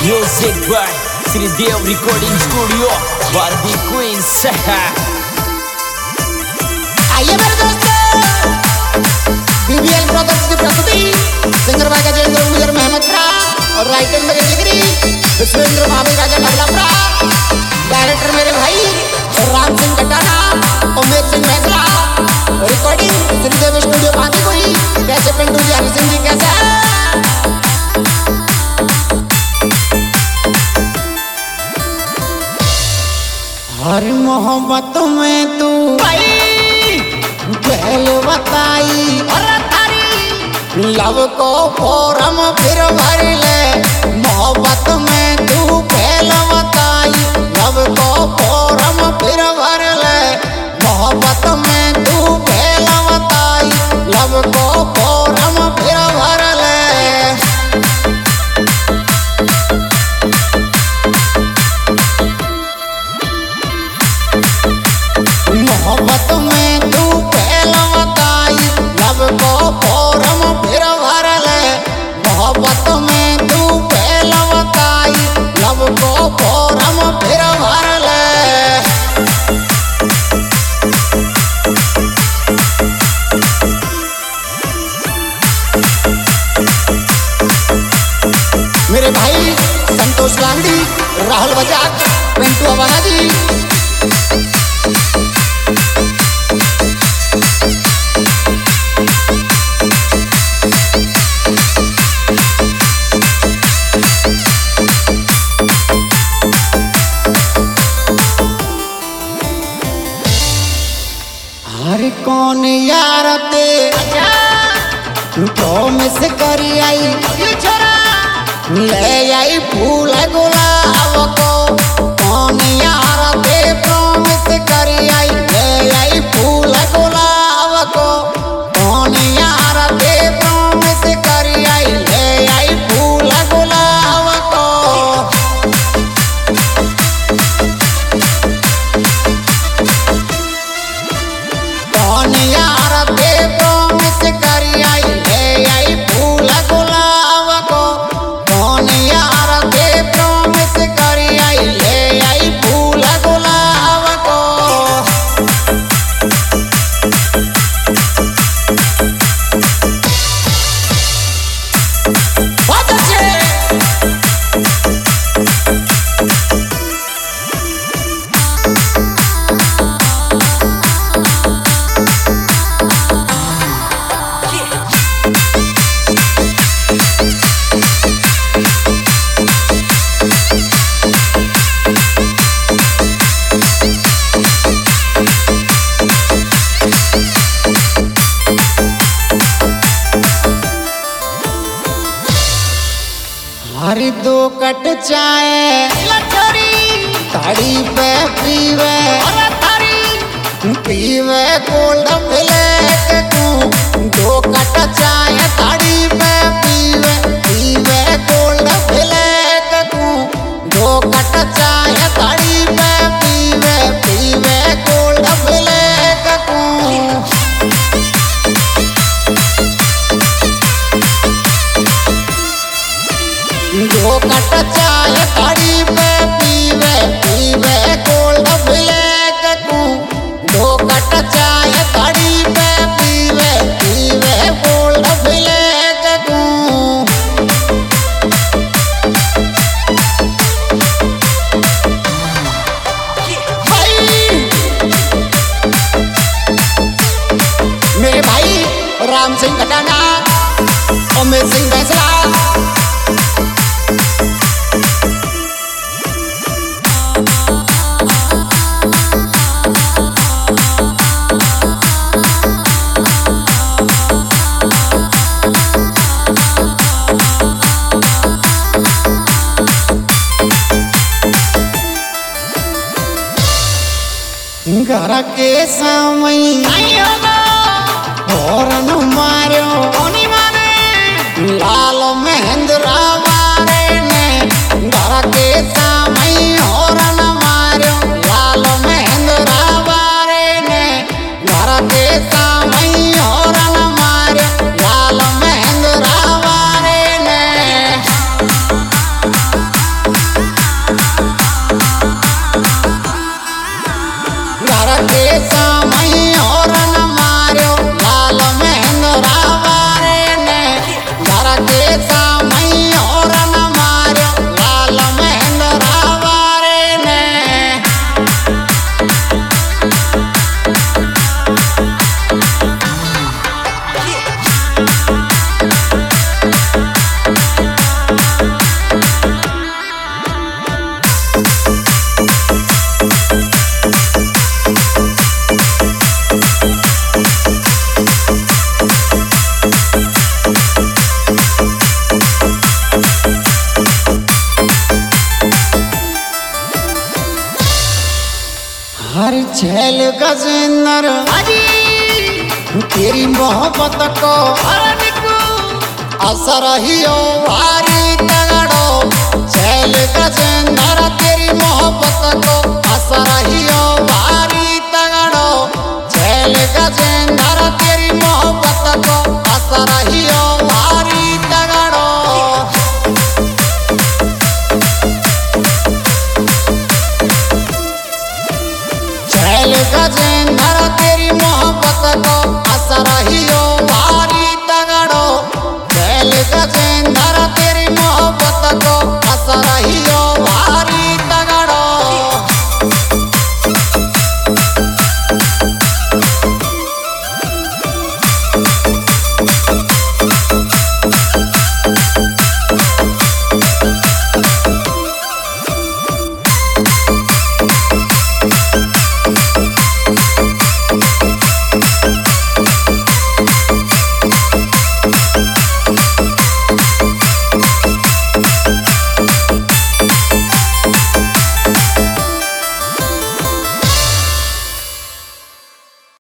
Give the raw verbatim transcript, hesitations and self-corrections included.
Music by Sridev Recording Studio, Barbie Queens. आइए मेरे दोस्तों, बीबीएल ब्रदर्स की प्रस्तुति सिंगर भाई गजेंद्र गुजर मेहमद प्रा और राइटर में लिखरी विश्वेंद्र भाभी राजा नगला प्रा, डायरेक्टर मेरे भाई राम सिंह कटाना, उमेश सिंह फैसला, रिकॉर्डिंग श्रीदेव स्टूडियो बांधी कोई, कैसे पिंटू जी हरि सिंह जी कैसे हर मोहब्बत में तू पहले बताई लव को फोरम फिर भर ले, मोहब्बत में तू पहले बताई लव को फोरम फिर भर ले, मोहब्बत में तू पहले बताई लव को फोरम फिर भर ले। मोहब्बत में तू पहले बताई लब को फोरम फिर भर ले, मोहब्बत में तू पहले बताई लब को फोरम फिर भर ले। मेरे भाई संतोष लांगड़ी, राहुल बजाज, पिंटू अवाना जी, हर कौन यार ते प्रॉमिस करी आई ले आई फूल गुलाब को, कौन यार ते प्रॉमिस करी आई ले आई फूल गुलाब को, कौन यार ते प्रॉमिस करी आई ले आई फूल गुलाब को। कौन यार ते प्रॉमिस करी आई ले आई फूल गुलाब को, कौन यार ते प्रॉमिस करी आई ले आई फूल गुलाब को। बहुत अच्छे हरी दो कट चाय ताड़ी पे पीवे पीवे कोल्ड ब्लैक तू, दो कट चाय ताड़ी पे पीवे पीवे कोल्ड ब्लैक तू, दो कट चाय ताड़ी पे पीवे पीवे कोल्ड ब्लैक तू। दो कट चाय ताड़ी पे पीवे पीवे कोल्ड ब्लैक तू, दो कट चाय ताड़ी पे पीवे पीवे कोल्ड ब्लैक तू। मेरे भाई राम सिंह कटाना, उमेश सिंह फैसला, घर के सामने हॉर्न मारो लाल महेंद्रा मारे ने, घर के सामने हॉर्न मारो लाल महेंद्रा मारे ने, घर के सामने हॉर्न मारो लाल महेंद्रा मारे ने। प्यार के सामई और न मारो लाल महेंद्र वारे ने। हर झेल गजेंद्र तेरी मोहब्बत को असर ही हो भारी तगड़ो। झेल गजेंद्र तेरी मोहब्बत को असर ही हो